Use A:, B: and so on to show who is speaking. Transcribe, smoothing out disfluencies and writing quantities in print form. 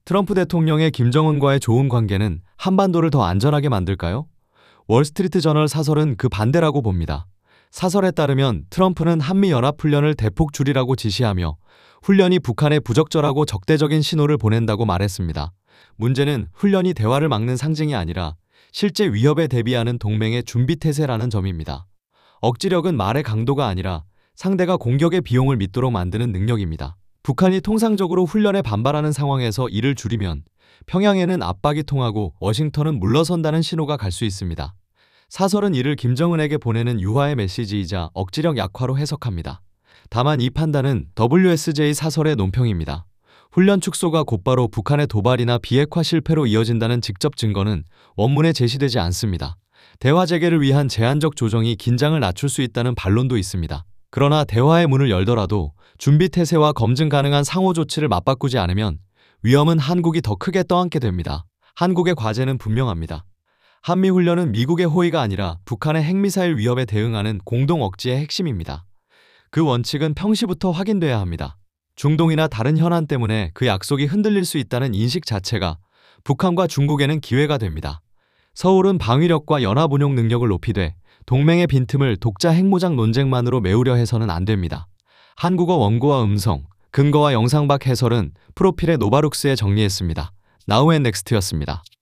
A: 트럼프 대통령의 김정은과의 좋은 관계는 한반도를 더 안전하게 만들까요? 월스트리트 저널 사설은 그 반대라고 봅니다. 사설에 따르면 트럼프는 한미연합훈련을 대폭 줄이라고 지시하며 훈련이 북한에 부적절하고 적대적인 신호를 보낸다고 말했습니다. 문제는 훈련이 대화를 막는 상징이 아니라 실제 위협에 대비하는 동맹의 준비태세라는 점입니다. 억지력은 말의 강도가 아니라 상대가 공격의 비용을 믿도록 만드는 능력입니다. 북한이 통상적으로 훈련에 반발하는 상황에서 이를 줄이면 평양에는 압박이 통하고 워싱턴은 물러선다는 신호가 갈 수 있습니다. 사설은 이를 김정은에게 보내는 유화의 메시지이자 억지력 약화로 해석합니다. 다만 이 판단은 WSJ 사설의 논평입니다. 훈련 축소가 곧바로 북한의 도발이나 비핵화 실패로 이어진다는 직접 증거는 원문에 제시되지 않습니다. 대화 재개를 위한 제한적 조정이 긴장을 낮출 수 있다는 반론도 있습니다. 그러나 대화의 문을 열더라도 준비태세와 검증 가능한 상호 조치를 맞바꾸지 않으면 위험은 한국이 더 크게 떠안게 됩니다. 한국의 과제는 분명합니다. 한미훈련은 미국의 호의가 아니라 북한의 핵미사일 위협에 대응하는 공동 억지의 핵심입니다. 그 원칙은 평시부터 확인돼야 합니다. 중동이나 다른 현안 때문에 그 약속이 흔들릴 수 있다는 인식 자체가 북한과 중국에는 기회가 됩니다. 서울은 방위력과 연합운용 능력을 높이되 동맹의 빈틈을 독자 핵무장 논쟁만으로 메우려 해서는 안 됩니다. 한국어 원고와 음성, 근거와 영상박 해설은 프로필의 노바룩스에 정리했습니다. 나우앤넥스트였습니다.